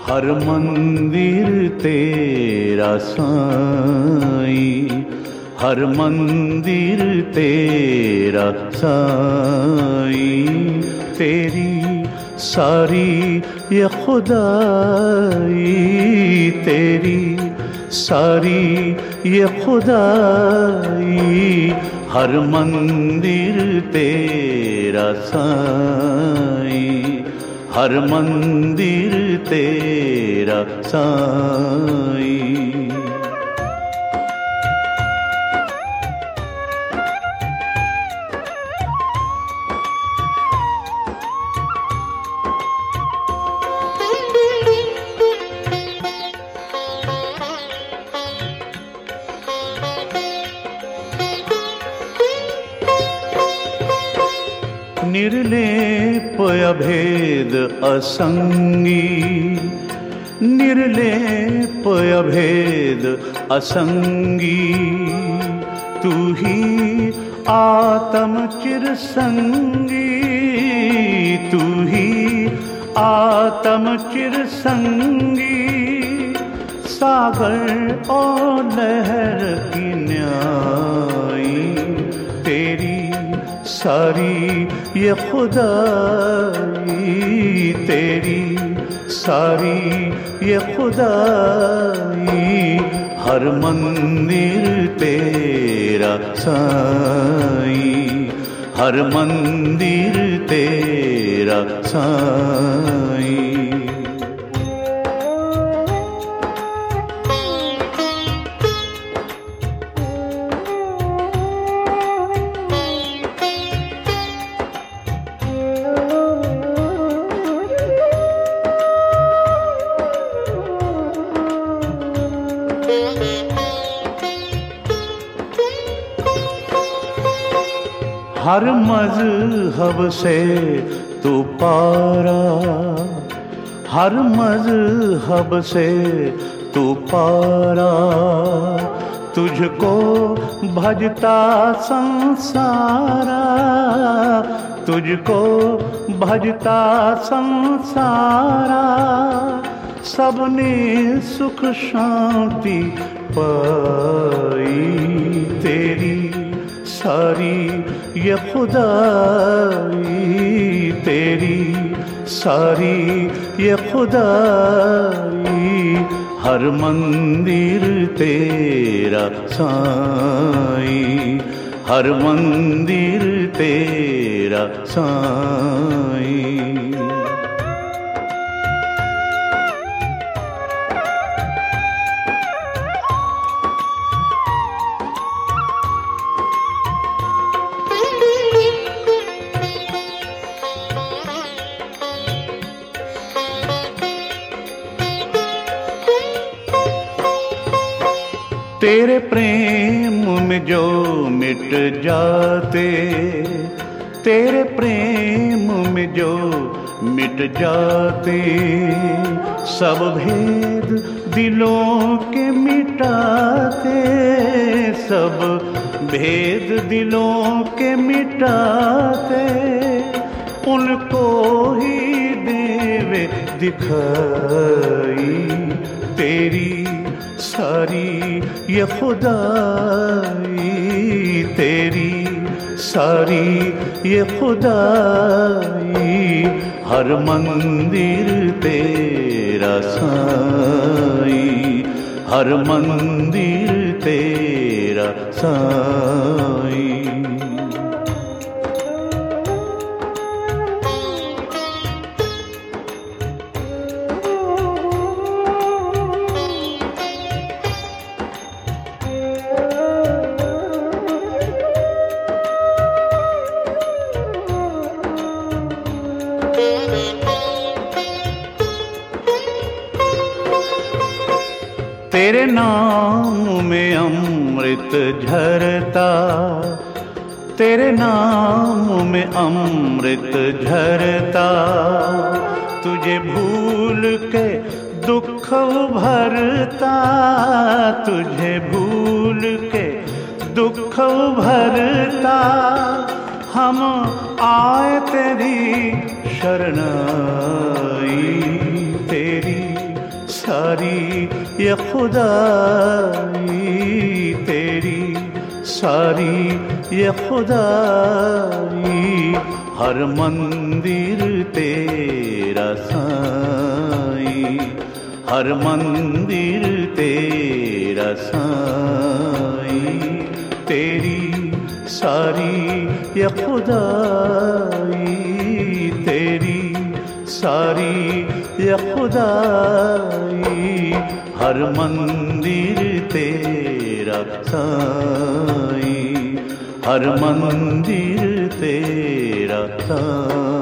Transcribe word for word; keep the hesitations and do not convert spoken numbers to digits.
हर मंदिर तेरा साईं, हर मंदिर तेरा साईं, तेरी सारी ये खुदाई, तेरी सारी ये खुदाई, हर मंदिर तेरा साईं, हर मंदिर तेरा साईं। निर्लेप अभेद असंगी, निर्लेप अभेद असंगी, तू ही आत्म चिरसंगी, तू ही आत्म चिरसंगी, सागर और लहर की न्याई, तेरी सारी ये खुदाई, तेरी सारी ये खुदाई, हर मंदिर तेरा साईं, हर मंदिर तेरा साईं। हर मज़हब से तू पारा, हर मज़हब से तू पारा, तुझको भजता संसारा, तुझको भजता संसारा, सबने सुख शांति पाई, तेरी सारी ये खुदाई, तेरी सारी ये खुदाई, हर मंदिर तेरा साईं, हर मंदिर तेरा साईं। तेरे प्रेम में जो मिट जाते, तेरे प्रेम में जो मिट जाते, सब भेद दिलों के मिटाते, सब भेद दिलों के मिटाते, उनको ही देवे दिखाई, तेरी सारी ये खुदाई, तेरी सारी ये खुदाई, हर मंदिर तेरा साईं, हर मंदिर तेरा साईं। तेरे नाम में अमृत झरता, तेरे नाम में अमृत झरता, तुझे भूल के दुख भरता, तुझे भूल के दुख भरता, हम आए तेरी शरणाई, तेरी सारी ये खुदाई तेरी, सारी ये खुदाई। हर मंदिर तेरा साईं, हर मंदिर तेरा साईं। तेरी सारी ये खुदाई तेरी, सारी ये खुदाई। हर मंदिर तेरा साईं, हर मंदिर तेरा साईं।